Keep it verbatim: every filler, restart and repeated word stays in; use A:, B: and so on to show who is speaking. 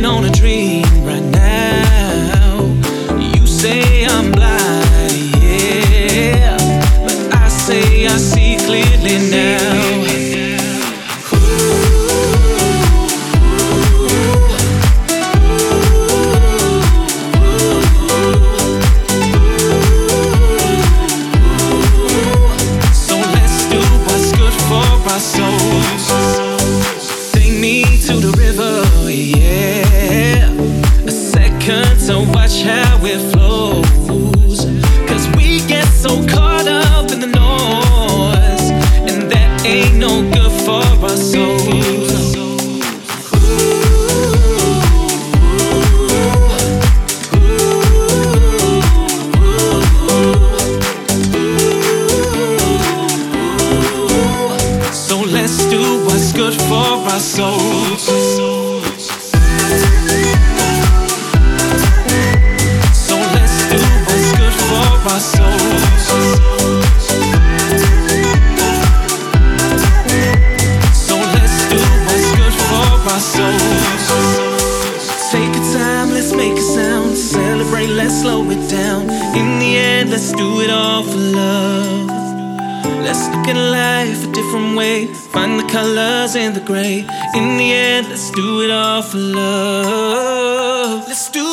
A: living on a dream right now. You say I'm blind, yeah, but I say I see clearly now. So watch how it flows, 'cause we get so caught up in the noise, and that ain't no good for our souls. So let's do what's good for our souls. Our souls. So let's do what's good for our souls. Take a time, let's make a sound. Celebrate, let's slow it down. In the end, let's do it all for love. Let's look at life a different way. Find the colors in the gray. In the end, let's do it all for love. Let's do